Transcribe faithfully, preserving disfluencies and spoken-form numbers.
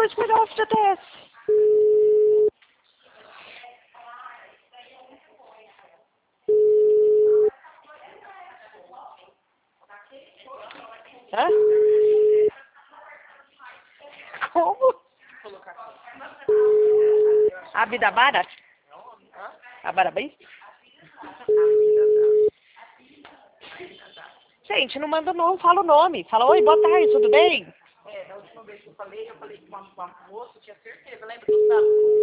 acabou de pegar o F G T S. Hã? Como? A vida bara? A Barabém? Gente, não manda não, fala o nome. Fala, oi, boa tarde, tudo bem? É, da última vez que eu falei, eu falei com uma, uma moça, tinha certeza, lembra do sábado?